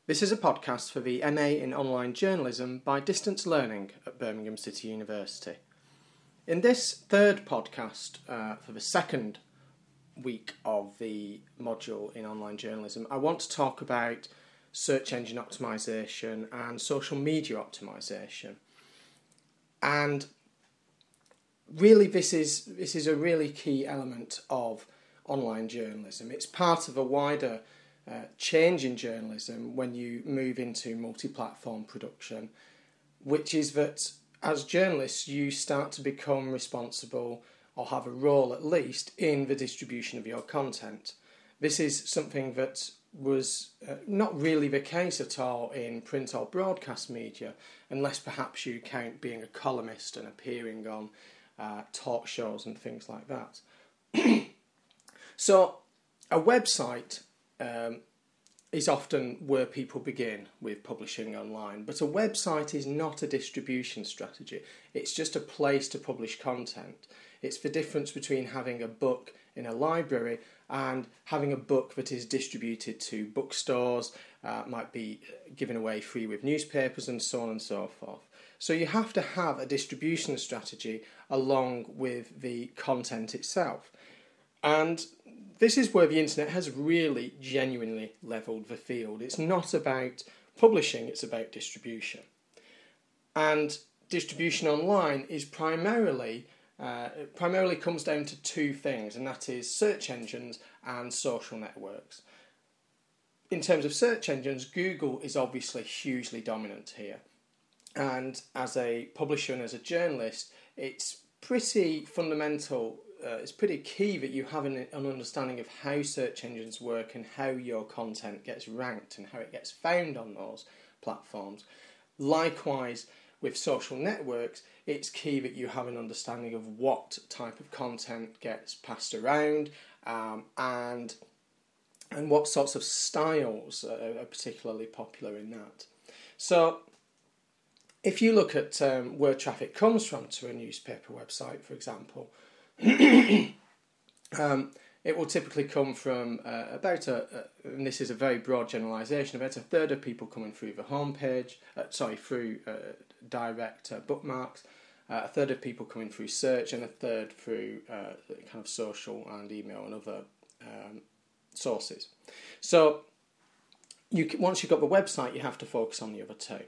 This is a podcast for the MA in Online Journalism by Distance Learning at Birmingham City University. In this third podcast for the second week of the module in online journalism, I want to talk about search engine optimization and social media optimization. And really this is a really key element of online journalism. It's part of a wider change in journalism when you move into multi-platform production, which is that as journalists you start to become responsible or have a role at least in the distribution of your content. This is something that was not really the case at all in print or broadcast media, unless perhaps you count being a columnist and appearing on talk shows and things like that. So a website is often where people begin with publishing online, but a website is not a distribution strategy. It's just a place to publish content. It's the difference between having a book in a library and having a book that is distributed to bookstores, might be given away free with newspapers and so on and so forth. So you have to have a distribution strategy along with the content itself. And this is where the internet has really genuinely levelled the field. It's not about publishing, it's about distribution. And distribution online is primarily comes down to two things, and that is search engines and social networks. In terms of search engines, Google is obviously hugely dominant here. And as a publisher and as a journalist, it's pretty fundamental. It's pretty key that you have an understanding of how search engines work and how your content gets ranked and how it gets found on those platforms. Likewise, with social networks, it's key that you have an understanding of what type of content gets passed around and what sorts of styles are particularly popular in that. So if you look at where traffic comes from to a newspaper website, for example, it will typically come from and this is a very broad generalisation, about a third of people coming through the homepage, through direct bookmarks, a third of people coming through search, and a third through kind of social and email and other sources. So once you've got the website, you have to focus on the other two.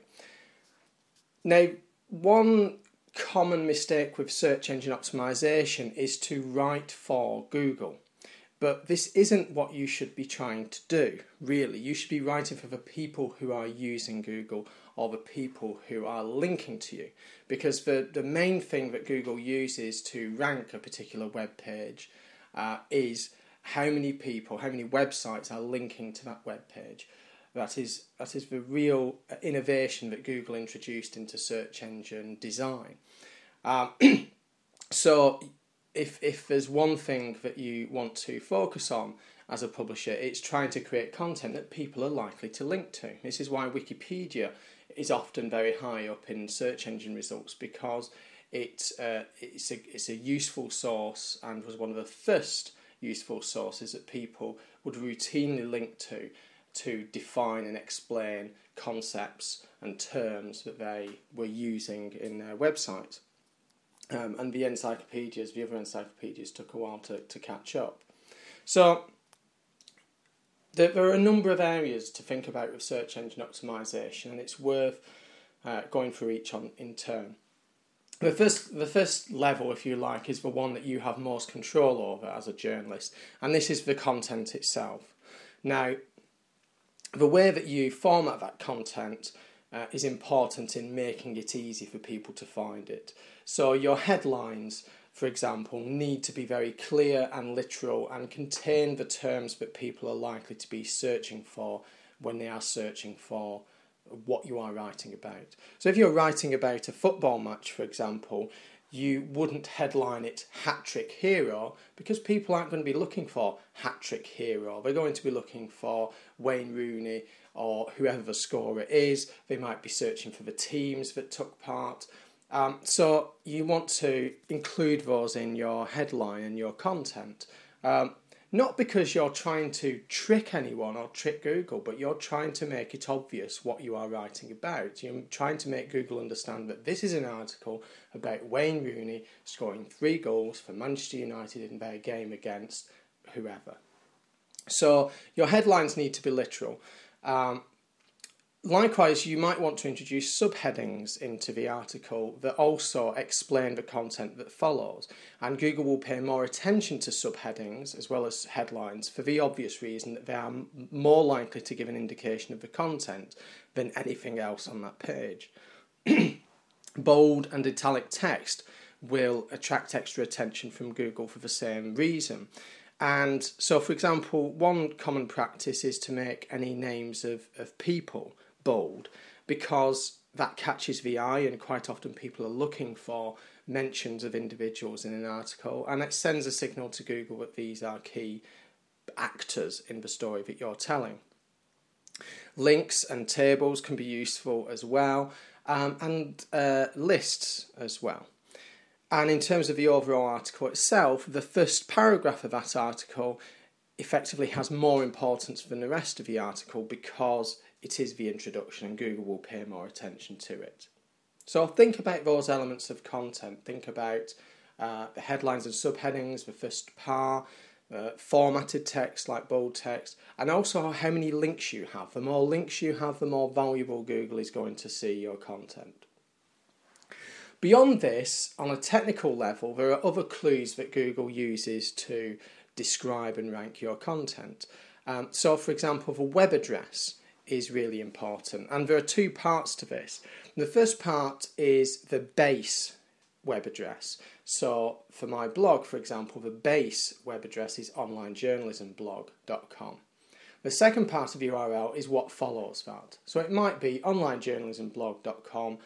Now, one common mistake with search engine optimization is to write for Google. But this isn't what you should be trying to do, really. You should be writing for the people who are using Google or the people who are linking to you. Because the main thing that Google uses to rank a particular web page is how many people, how many websites are linking to that web page. That is the real innovation that Google introduced into search engine design. So if there's one thing that you want to focus on as a publisher, it's trying to create content that people are likely to link to. This is why Wikipedia is often very high up in search engine results, because it's a useful source and was one of the first useful sources that people would routinely link to define and explain concepts and terms that they were using in their website. And the other encyclopedias took a while to catch up. So there are a number of areas to think about with search engine optimization, and it's worth going through each in turn. The first level, if you like, is the one that you have most control over as a journalist, and this is the content itself. Now, the way that you format that content is important in making it easy for people to find it. So your headlines, for example, need to be very clear and literal and contain the terms that people are likely to be searching for when they are searching for what you are writing about. So if you're writing about a football match, for example, you wouldn't headline it Hat-Trick Hero, because people aren't going to be looking for Hat-Trick Hero. They're going to be looking for Wayne Rooney or whoever the scorer is. They might be searching for the teams that took part. So you want to include those in your headline and your content. Not because you're trying to trick anyone or trick Google, but you're trying to make it obvious what you are writing about. You're trying to make Google understand that this is an article about Wayne Rooney scoring 3 goals for Manchester United in their game against whoever. So your headlines need to be literal. Likewise, you might want to introduce subheadings into the article that also explain the content that follows. And Google will pay more attention to subheadings as well as headlines for the obvious reason that they are more likely to give an indication of the content than anything else on that page. Bold and italic text will attract extra attention from Google for the same reason. And so, for example, one common practice is to make any names of people bold, because that catches the eye, and quite often people are looking for mentions of individuals in an article, and it sends a signal to Google that these are key actors in the story that you're telling. Links and tables can be useful as well, and lists as well. And in terms of the overall article itself, the first paragraph of that article effectively has more importance than the rest of the article because it is the introduction and Google will pay more attention to it. So think about those elements of content. Think about the headlines and subheadings, the first par, formatted text like bold text, and also how many links you have. The more links you have, the more valuable Google is going to see your content. Beyond this, on a technical level, there are other clues that Google uses to describe and rank your content. So, for example, the web address is really important, and there are 2 parts to this. The first part is the base web address. So, for my blog, for example, the base web address is onlinejournalismblog.com. The second part of the URL is what follows that. So it might be onlinejournalismblog.com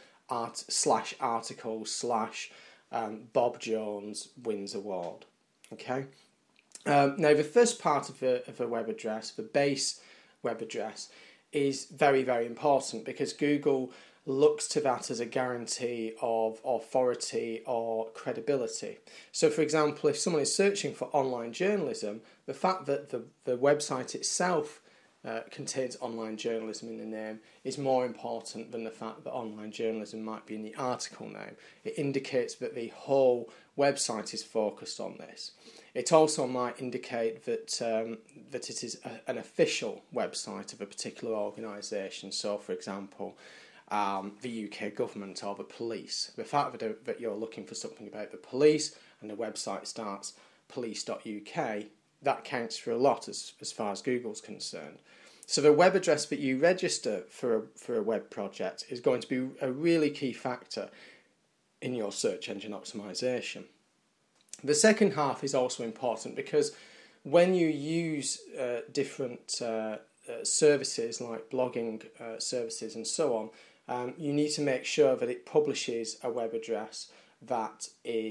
/article/Bob Jones wins award. Okay. Now the first part of the web address, the base web address, is very, very important because Google looks to that as a guarantee of authority or credibility. So, for example, if someone is searching for online journalism, the fact that the website itself contains online journalism in the name is more important than the fact that online journalism might be in the article name. It indicates that the whole website is focused on this. It also might indicate that that it is an official website of a particular organisation. So, for example, the UK government or the police. The fact that you're looking for something about the police and the website starts police.uk, that counts for a lot as far as Google's concerned. So the web address that you register for a web project is going to be a really key factor in your search engine optimization. The second half is also important because when you use different services like blogging services and so on, you need to make sure that it publishes a web address that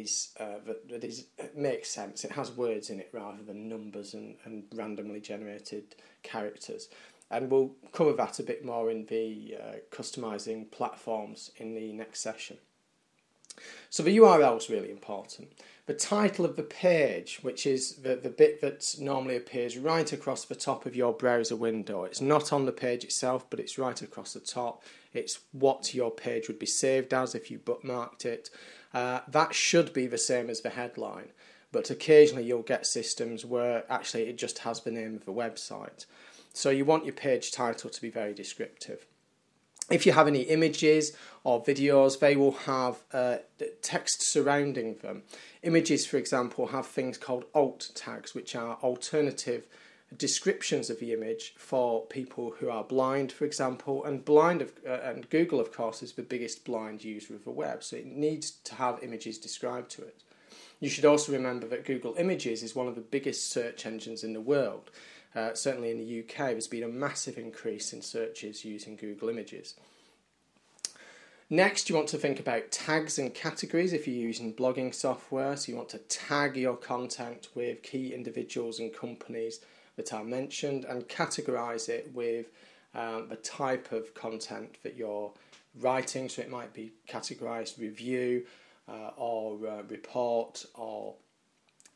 makes sense. It has words in it rather than numbers and randomly generated characters. And we'll cover that a bit more in the customizing platforms in the next session. So the URL is really important. The title of the page, which is the bit that normally appears right across the top of your browser window. It's not on the page itself, but it's right across the top. It's what your page would be saved as if you bookmarked it. That should be the same as the headline, but occasionally you'll get systems where actually it just has the name of the website. So you want your page title to be very descriptive. If you have any images or videos, they will have text surrounding them. Images, for example, have things called alt tags, which are alternative descriptions of the image for people who are blind, for example, and and Google, of course, is the biggest blind user of the web, so it needs to have images described to it. You should also remember that Google Images is one of the biggest search engines in the world. Certainly in the UK, there's been a massive increase in searches using Google Images. Next, you want to think about tags and categories if you're using blogging software. So you want to tag your content with key individuals and companies that are mentioned and categorize it with the type of content that you're writing. So it might be categorized review or report or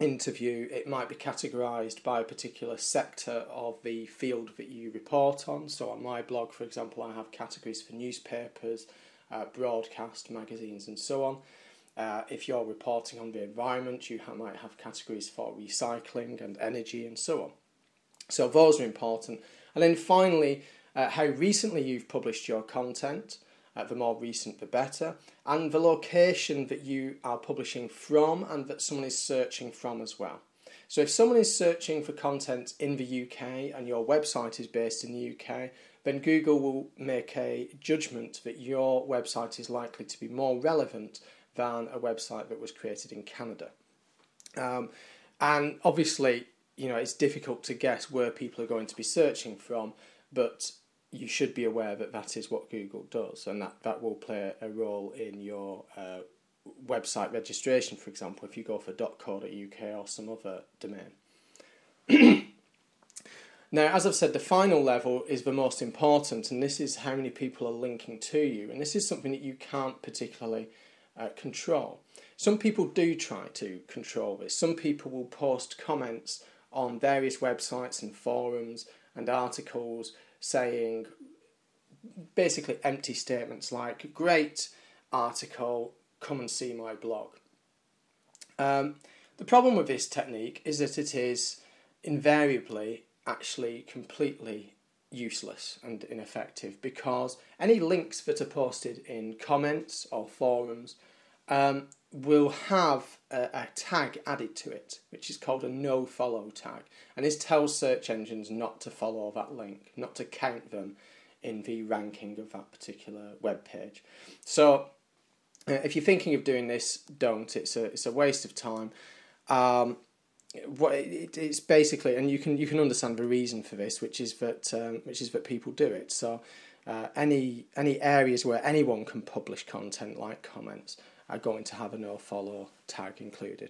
interview, it might be categorised by a particular sector of the field that you report on. So on my blog, for example, I have categories for newspapers, broadcast, magazines and so on. If you're reporting on the environment, you might have categories for recycling and energy and so on. So those are important. And then finally, how recently you've published your content. The more recent, the better. And the location that you are publishing from and that someone is searching from as well. So if someone is searching for content in the UK and your website is based in the UK, then Google will make a judgment that your website is likely to be more relevant than a website that was created in Canada. And obviously, it's difficult to guess where people are going to be searching from, but you should be aware that that is what Google does, and that will play a role in your website registration, for example, if you go for .co.uk or some other domain. Now, as I've said, the final level is the most important, and this is how many people are linking to you, and this is something that you can't particularly control. Some people do try to control this. Some people will post comments on various websites and forums and articles saying basically empty statements like, great article, come and see my blog. The problem with this technique is that it is invariably actually completely useless and ineffective, because any links that are posted in comments or forums will have a tag added to it, which is called a no-follow tag. And this tells search engines not to follow that link, not to count them in the ranking of that particular web page. So if you're thinking of doing this, don't. It's a waste of time. It's basically, and you can understand the reason for this, which is that people do it. So any areas where anyone can publish content, like comments, are going to have a no-follow tag included.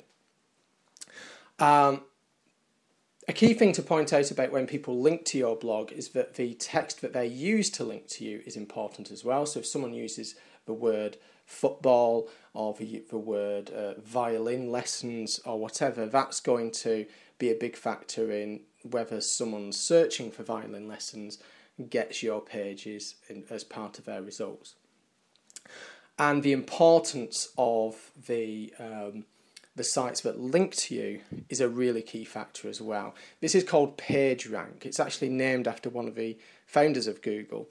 A key thing to point out about when people link to your blog is that the text that they use to link to you is important as well. So if someone uses the word football or the word violin lessons or whatever, that's going to be a big factor in whether someone searching for violin lessons gets your pages as part of their results. And the importance of the sites that link to you is a really key factor as well. This is called PageRank. It's actually named after one of the founders of Google.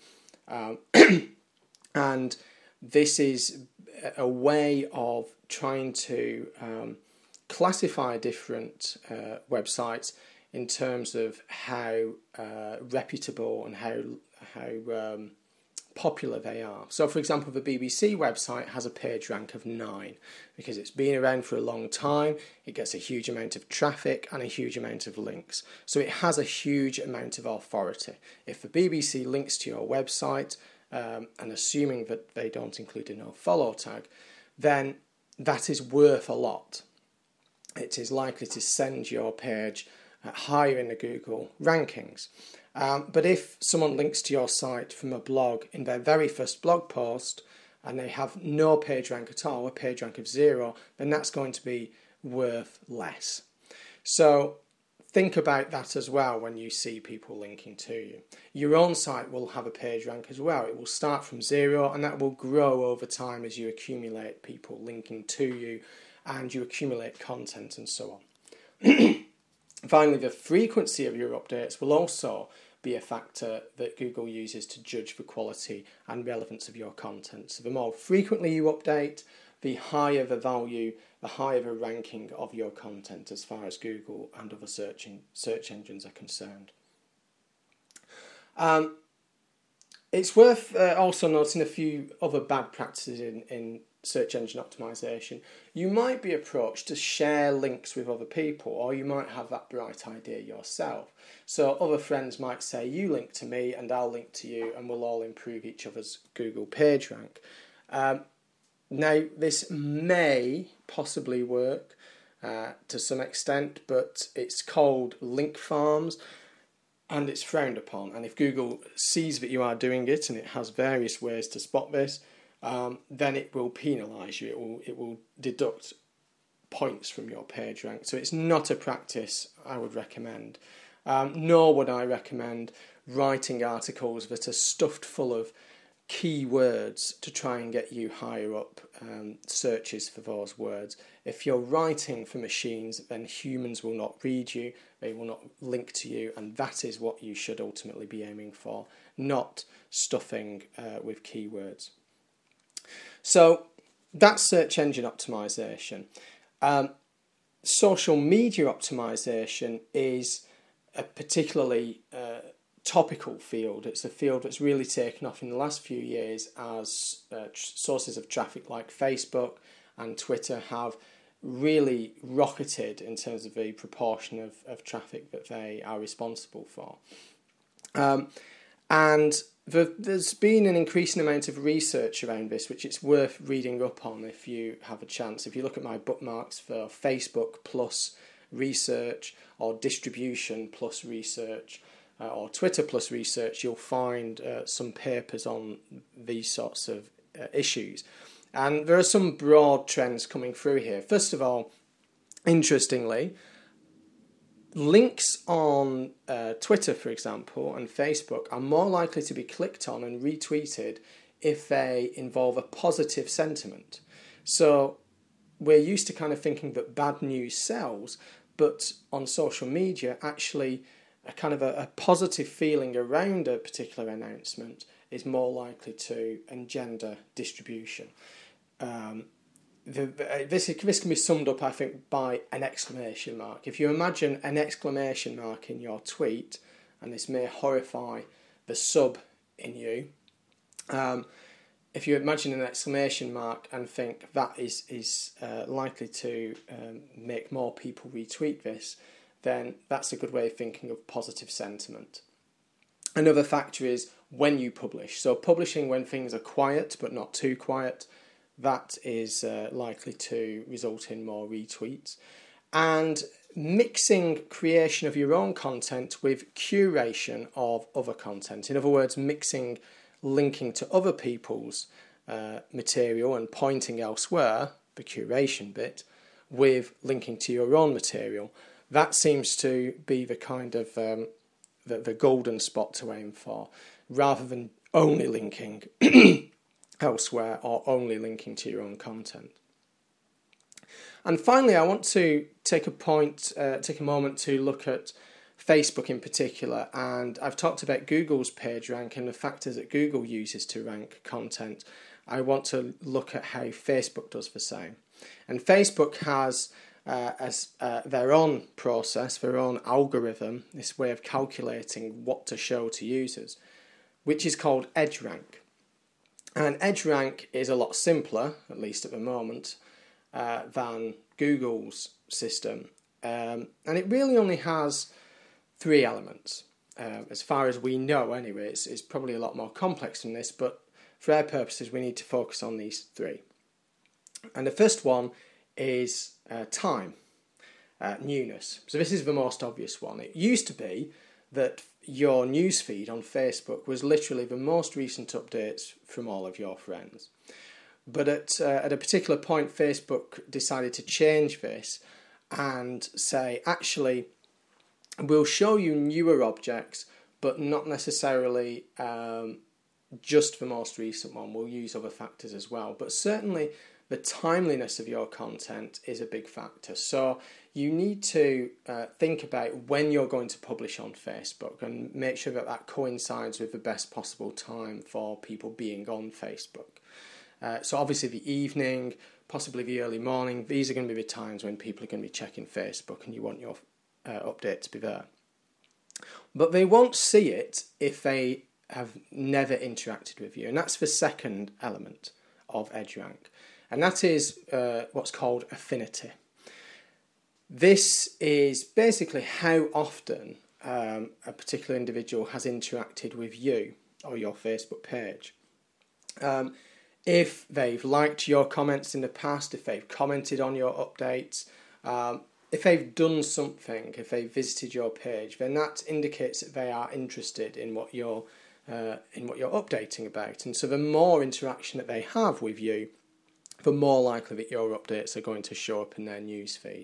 And this is a way of trying to classify different websites in terms of how reputable and how popular they are. So, for example, the BBC website has a page rank of 9 because it's been around for a long time, it gets a huge amount of traffic and a huge amount of links. So it has a huge amount of authority. If the BBC links to your website, and assuming that they don't include a no-follow tag, then that is worth a lot. It is likely to send your page higher in the Google rankings. But if someone links to your site from a blog in their very first blog post and they have no page rank at all, a page rank of 0, then that's going to be worth less. So think about that as well when you see people linking to you. Your own site will have a page rank as well. It will start from 0 and that will grow over time as you accumulate people linking to you and you accumulate content and so on. Finally, the frequency of your updates will also be a factor that Google uses to judge the quality and relevance of your content. So the more frequently you update, the higher the value, the higher the ranking of your content as far as Google and other search engines are concerned. It's worth also noting a few other bad practices in search engine optimization. You might be approached to share links with other people, or you might have that bright idea yourself. So other friends might say, you link to me and I'll link to you and we'll all improve each other's Google page rank. Now, this may possibly work to some extent, but it's called link farms and it's frowned upon. And if Google sees that you are doing it, and it has various ways to spot this, then it will penalise you. It will deduct points from your PageRank. So it's not a practice I would recommend. Nor would I recommend writing articles that are stuffed full of keywords to try and get you higher up searches for those words. If you're writing for machines, then humans will not read you, they will not link to you, and that is what you should ultimately be aiming for, not stuffing with keywords. So that's search engine optimization. Social media optimization is a particularly topical field. It's a field that's really taken off in the last few years as sources of traffic like Facebook and Twitter have really rocketed in terms of the proportion of traffic that they are responsible for. And there's been an increasing amount of research around this, which it's worth reading up on if you have a chance. If you look at my bookmarks for Facebook plus research or distribution plus research or Twitter plus research, you'll find some papers on these sorts of issues. And there are some broad trends coming through here. First of all, interestingly, links on Twitter, for example, and Facebook are more likely to be clicked on and retweeted if they involve a positive sentiment. So we're used to kind of thinking that bad news sells, but on social media, actually, a kind of a positive feeling around a particular announcement is more likely to engender distribution. This can be summed up, I think, by an exclamation mark. If you imagine an exclamation mark in your tweet, and this may horrify the sub in you, if you imagine an exclamation mark and think that is likely to make more people retweet this, then that's a good way of thinking of positive sentiment. Another factor is when you publish. So publishing when things are quiet but not too quiet, that is likely to result in more retweets. And mixing creation of your own content with curation of other content. In other words, mixing linking to other people's material and pointing elsewhere, the curation bit, with linking to your own material. That seems to be the kind of the golden spot to aim for, rather than only linking elsewhere or only linking to your own content. And finally, I want to take a moment to look at Facebook in particular, and I've talked about Google's PageRank and the factors that Google uses to rank content. I want to look at how Facebook does the same. And Facebook has their own process, their own algorithm, this way of calculating what to show to users, which is called EdgeRank. And EdgeRank is a lot simpler, at least at the moment, than Google's system. And it really only has 3 elements. As far as we know anyway, it's probably a lot more complex than this, but for our purposes we need to focus on these 3. And the first one is time, newness. So this is the most obvious one. It used to be that your newsfeed on Facebook was literally the most recent updates from all of your friends. But at a particular point, Facebook decided to change this and say, actually, we'll show you newer objects, but not necessarily just the most recent one. We'll use other factors as well. But certainly the timeliness of your content is a big factor. So you need to think about when you're going to publish on Facebook and make sure that that coincides with the best possible time for people being on Facebook. So obviously the evening, possibly the early morning, these are going to be the times when people are going to be checking Facebook and you want your update to be there. But they won't see it if they have never interacted with you. And that's the second element of EdgeRank. And that is what's called affinity. This is basically how often a particular individual has interacted with you or your Facebook page. If they've liked your comments in the past, if they've commented on your updates, if they've done something, if they've visited your page, then that indicates that they are interested in what you're updating about. And so the more interaction that they have with you, the more likely that your updates are going to show up in their newsfeed.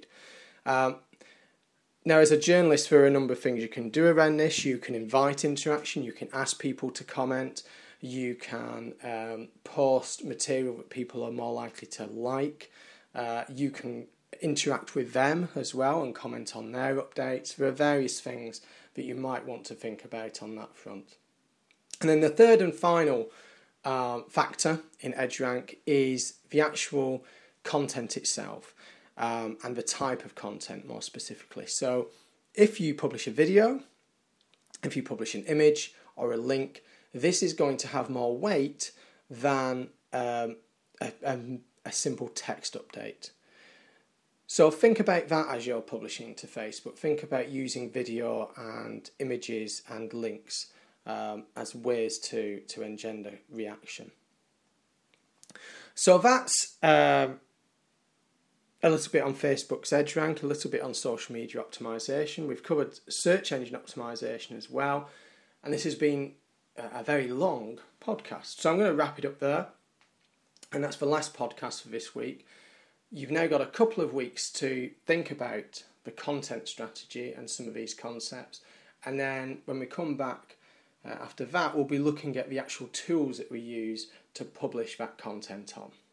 Now, as a journalist, there are a number of things you can do around this. You can invite interaction, you can ask people to comment, you can post material that people are more likely to like, you can interact with them as well and comment on their updates. There are various things that you might want to think about on that front. And then the third and final factor in EdgeRank is the actual content itself, and the type of content more specifically. So if you publish a video, if you publish an image or a link, this is going to have more weight than a simple text update. So think about that as you're publishing to Facebook. Think about using video and images and links as ways to engender reaction. So that's a little bit on Facebook's EdgeRank, a little bit on social media optimization. We've covered search engine optimization as well, and this has been a very long podcast. So I'm going to wrap it up there, and that's the last podcast for this week. You've now got a couple of weeks to think about the content strategy and some of these concepts, and then when we come back after that, we'll be looking at the actual tools that we use to publish that content on.